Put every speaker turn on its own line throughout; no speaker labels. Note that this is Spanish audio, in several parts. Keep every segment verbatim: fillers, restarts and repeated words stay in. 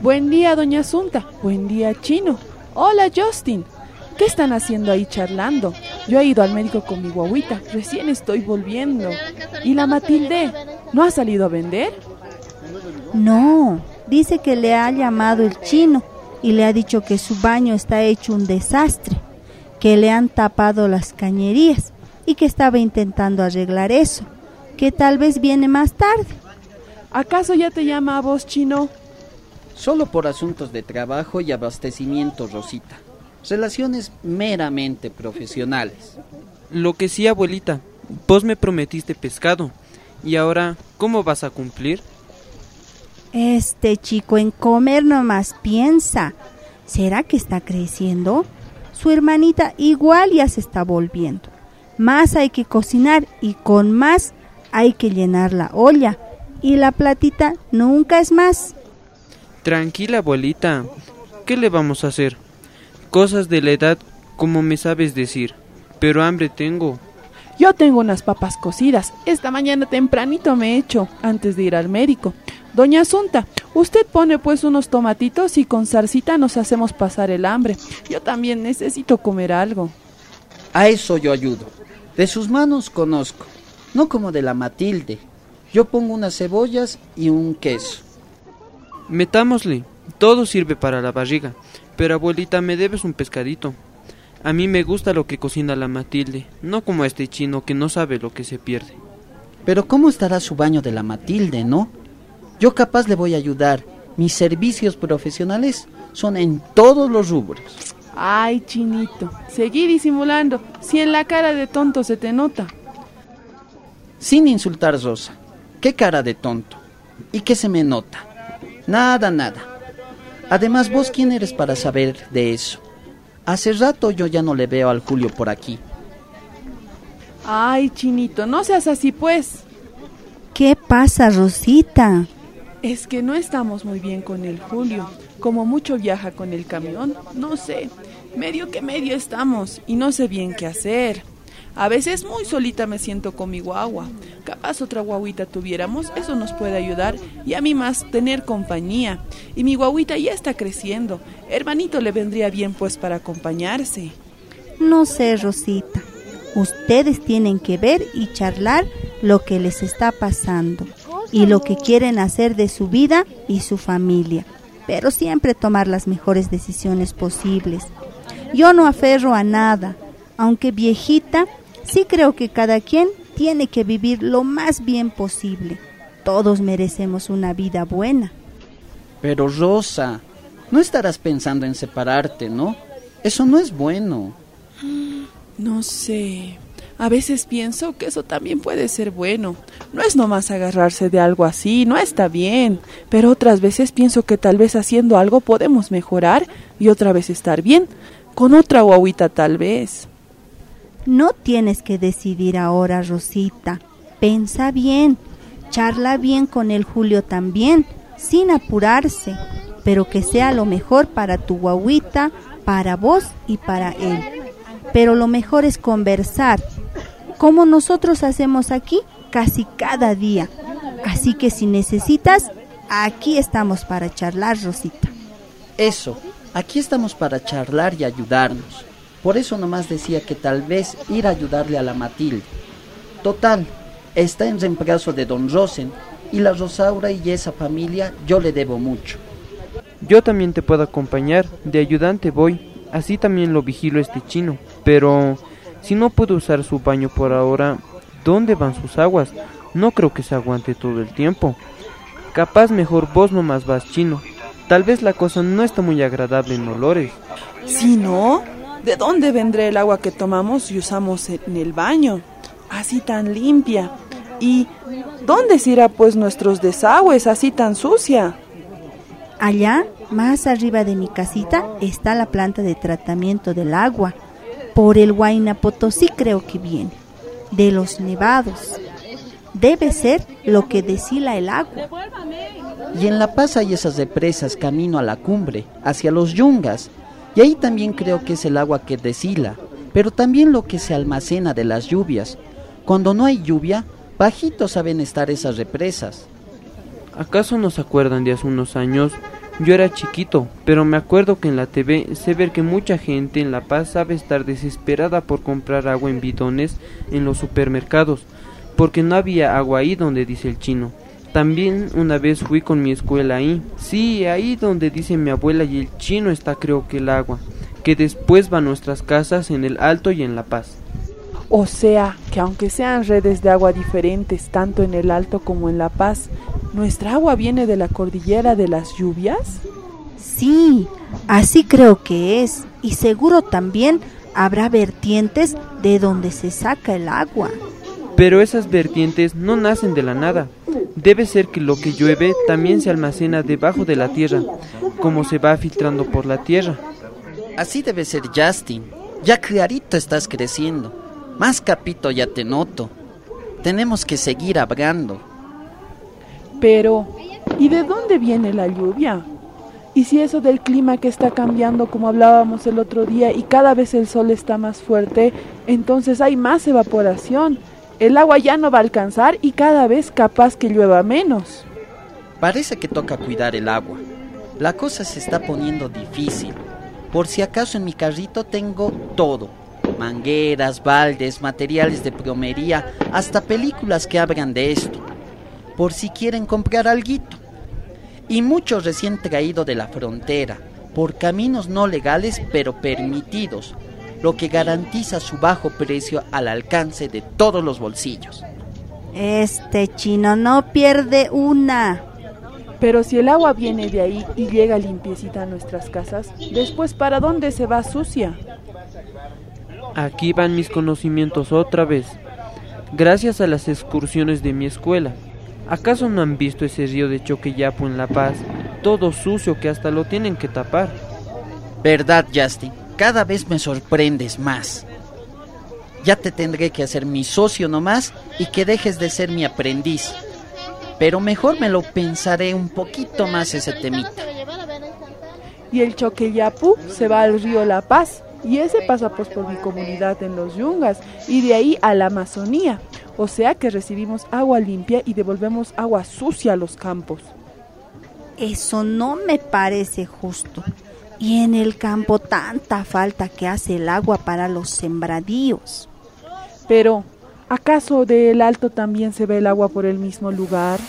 Buen día, doña Asunta. Buen día, Chino. Hola, Justin. ¿Qué están haciendo ahí charlando? Yo he ido al médico con mi guagüita. Recién estoy volviendo. ¿Y la Matilde? ¿No ha salido a vender?
No, dice que le ha llamado el Chino y le ha dicho que su baño está hecho un desastre, que le han tapado las cañerías y que estaba intentando arreglar eso, que tal vez viene más tarde.
¿Acaso ya te llama a vos, Chino?
Solo por asuntos de trabajo y abastecimiento, Rosita. Relaciones meramente profesionales.
Lo que sí, abuelita, vos me prometiste pescado. ¿Y ahora cómo vas a cumplir?
Este chico en comer nomás piensa. ¿Será que está creciendo? Su hermanita igual ya se está volviendo. Más hay que cocinar y con más hay que llenar la olla. Y la platita nunca es más.
Tranquila, abuelita. ¿Qué le vamos a hacer? Cosas de la edad, como me sabes decir. Pero hambre tengo.
Yo tengo unas papas cocidas. Esta mañana tempranito me he hecho, antes de ir al médico. Doña Asunta, usted pone pues unos tomatitos y con salsita nos hacemos pasar el hambre. Yo también necesito comer algo.
A eso yo ayudo. De sus manos conozco. No como de la Matilde. Yo pongo unas cebollas y un queso.
Metámosle. Todo sirve para la barriga. Pero abuelita, me debes un pescadito. A mí me gusta lo que cocina la Matilde, no como este Chino que no sabe lo que se pierde.
Pero ¿cómo estará su baño de la Matilde, no? Yo capaz le voy a ayudar. Mis servicios profesionales son en todos los rubros.
Ay, Chinito, seguí disimulando, si en la cara de tonto se te nota.
Sin insultar, Rosa. ¿Qué cara de tonto? ¿Y qué se me nota? Nada, nada. Además, ¿vos quién eres para saber de eso? Hace rato yo ya no le veo al Julio por aquí.
Ay, Chinito, no seas así pues.
¿Qué pasa, Rosita?
Es que no estamos muy bien con el Julio. Como mucho viaja con el camión, no sé. Medio que medio estamos y no sé bien qué hacer. A veces muy solita me siento con mi guagua. Capaz otra guaguita tuviéramos, eso nos puede ayudar. Y a mí más tener compañía. Y mi guaguita ya está creciendo. Hermanito le vendría bien pues para acompañarse.
No sé, Rosita. Ustedes tienen que ver y charlar lo que les está pasando y lo que quieren hacer de su vida y su familia. Pero siempre tomar las mejores decisiones posibles. Yo no aferro a nada, aunque viejita. Sí creo que cada quien tiene que vivir lo más bien posible. Todos merecemos una vida buena.
Pero Rosa, no estarás pensando en separarte, ¿no? Eso no es bueno.
No sé. A veces pienso que eso también puede ser bueno. No es nomás agarrarse de algo así, no está bien. Pero otras veces pienso que tal vez haciendo algo podemos mejorar y otra vez estar bien. Con otra guaguita tal vez.
No tienes que decidir ahora, Rosita. Pensa bien, charla bien con el Julio también, sin apurarse, pero que sea lo mejor para tu guagüita, para vos y para él. Pero lo mejor es conversar, como nosotros hacemos aquí casi cada día. Así que si necesitas, aquí estamos para charlar, Rosita.
Eso, aquí estamos para charlar y ayudarnos. Por eso nomás decía que tal vez ir a ayudarle a la Matilde. Total, está en reemplazo de don Rosen y la Rosaura y esa familia yo le debo mucho.
Yo también te puedo acompañar, de ayudante voy, así también lo vigilo este Chino. Pero si no puedo usar su baño por ahora, ¿dónde van sus aguas? No creo que se aguante todo el tiempo. Capaz mejor vos nomás vas, Chino. Tal vez la cosa no está muy agradable en olores.
¿Sí, no? ¿De dónde vendrá el agua que tomamos y usamos en el baño? Así tan limpia. ¿Y dónde se irá pues nuestros desagües así tan sucia?
Allá, más arriba de mi casita, está la planta de tratamiento del agua. Por el Huayna Potosí creo que viene. De los nevados. Debe ser lo que deshila el agua.
Y en La Paz hay esas represas camino a la cumbre, hacia los Yungas. Y ahí también creo que es el agua que deshila, pero también lo que se almacena de las lluvias. Cuando no hay lluvia, bajito saben estar esas represas.
¿Acaso no se acuerdan de hace unos años Yo era chiquito, pero me acuerdo que en la T V sé ver que mucha gente en La Paz sabe estar desesperada por comprar agua en bidones en los supermercados, porque no había agua ahí donde dice el chino. También una vez fui con mi escuela ahí, sí, ahí donde dice mi abuela y el chino está creo que el agua, que después va a nuestras casas en el Alto y en La Paz.
O sea, que aunque sean redes de agua diferentes, tanto en el Alto como en La Paz, ¿nuestra agua viene de la cordillera de las lluvias?
Sí, así creo que es, y seguro también habrá vertientes de donde se saca el agua.
Pero esas vertientes no nacen de la nada. Debe ser que lo que llueve también se almacena debajo de la tierra, como se va filtrando por la tierra.
Así debe ser, Justin. Ya clarito estás creciendo. Más capito ya te noto. Tenemos que seguir hablando.
Pero, ¿y de dónde viene la lluvia? ¿Y si eso del clima que está cambiando como hablábamos el otro día y cada vez el sol está más fuerte, entonces hay más evaporación? El agua ya no va a alcanzar y cada vez capaz que llueva menos.
Parece que toca cuidar el agua. La cosa se está poniendo difícil. Por si acaso en mi carrito tengo todo. Mangueras, baldes, materiales de plomería, hasta películas que hablan de esto. Por si quieren comprar alguito. Y mucho recién traído de la frontera, por caminos no legales pero permitidos, lo que garantiza su bajo precio al alcance de todos los bolsillos.
Este chino no pierde una.
Pero si el agua viene de ahí y llega limpiecita a nuestras casas, después ¿para dónde se va sucia?
Aquí van mis conocimientos otra vez. Gracias a las excursiones de mi escuela. ¿Acaso no han visto ese río de Choqueyapo en La Paz? Todo sucio que hasta lo tienen que tapar.
Verdad, Justin. Cada vez me sorprendes más. Ya te tendré que hacer mi socio nomás y que dejes de ser mi aprendiz. Pero mejor me lo pensaré un poquito más ese temita.
Y el Choqueyapu se va al río La Paz, y ese pasa pues por mi comunidad en los Yungas, y de ahí a la Amazonía. O sea que recibimos agua limpia y devolvemos agua sucia a los campos.
Eso no me parece justo. Y en el campo tanta falta que hace el agua para los sembradíos.
Pero, ¿acaso del Alto también se ve el agua por el mismo lugar?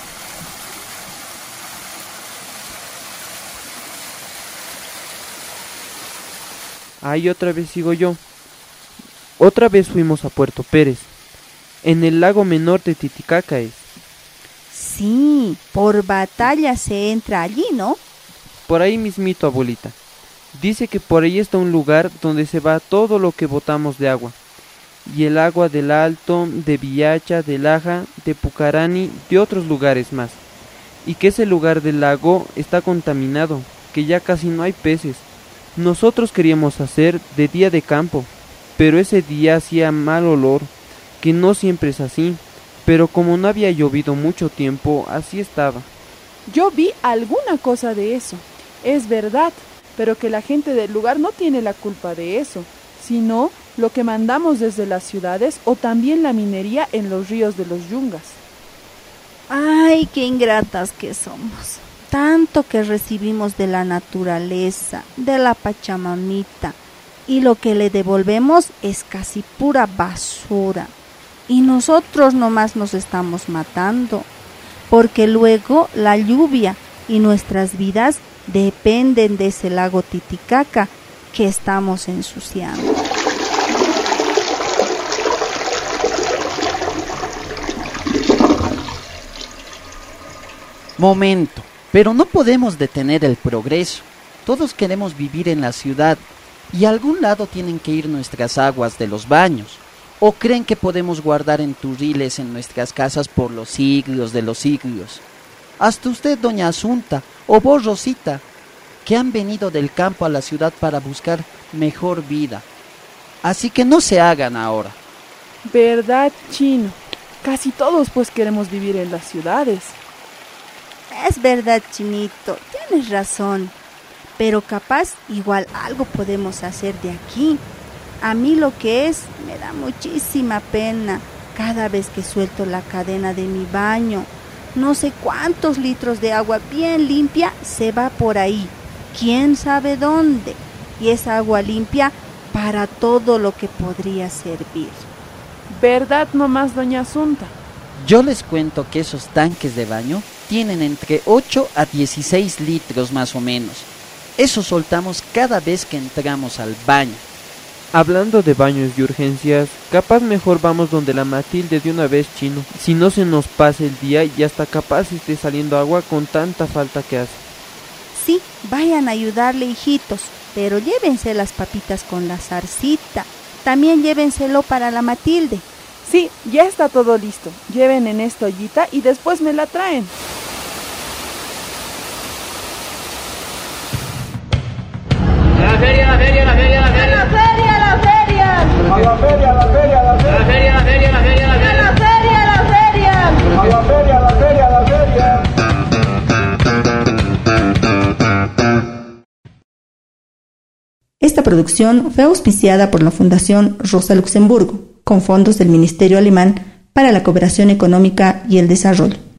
Ahí otra vez sigo yo. Otra vez fuimos a Puerto Pérez. En el lago menor de Titicaca es.
Sí, por Batalla se entra allí, ¿no?
Por ahí mismito, abuelita. Dice que por ahí está un lugar donde se va todo lo que botamos de agua. Y el agua del Alto, de Villacha, de Laja, de Pucarani, de otros lugares más. Y que ese lugar del lago está contaminado, que ya casi no hay peces. Nosotros queríamos hacer de día de campo, pero ese día hacía mal olor, que no siempre es así. Pero como no había llovido mucho tiempo, así estaba.
Yo vi alguna cosa de eso. Es verdad, pero que la gente del lugar no tiene la culpa de eso, sino lo que mandamos desde las ciudades o también la minería en los ríos de los Yungas.
Ay, qué ingratas que somos. Tanto que recibimos de la naturaleza, de la Pachamamita, y lo que le devolvemos es casi pura basura. Y nosotros nomás nos estamos matando, porque luego la lluvia y nuestras vidas dependen de ese lago Titicaca que estamos ensuciando.
Momento, pero no podemos detener el progreso. Todos queremos vivir en la ciudad y a algún lado tienen que ir nuestras aguas de los baños. ¿O creen que podemos guardar en turriles en nuestras casas por los siglos de los siglos? Hasta usted, doña Asunta, o vos, Rosita, que han venido del campo a la ciudad para buscar mejor vida. Así que no se hagan ahora.
¿Verdad, Chino? Casi todos pues queremos vivir en las ciudades.
Es verdad, Chinito, tienes razón. Pero capaz igual algo podemos hacer de aquí. A mí lo que es, me da muchísima pena cada vez que suelto la cadena de mi baño, No sé cuántos litros de agua bien limpia se va por ahí, quién sabe dónde. Y esa agua limpia para todo lo que podría servir.
¿Verdad nomás, doña Asunta?
Yo les cuento que esos tanques de baño tienen entre ocho a dieciséis litros más o menos. Eso soltamos cada vez que entramos al baño.
Hablando de baños y urgencias, capaz mejor vamos donde la Matilde de una vez, Chino. Si no se nos pase el día y hasta capaz esté saliendo agua con tanta falta que hace.
Sí, vayan a ayudarle, hijitos, pero llévense las papitas con la zarcita. También llévenselo para la Matilde.
Sí, ya está todo listo. Lleven en esta ollita y después me la traen.
La feria, la feria, la feria, la feria.
La feria, la feria.
A la feria, la feria, la feria. La feria, la feria, la feria, la feria.
La feria, la feria.
A la feria, la feria, la feria.
Esta producción fue auspiciada por la Fundación Rosa Luxemburgo, con fondos del Ministerio Alemán para la Cooperación Económica y el Desarrollo.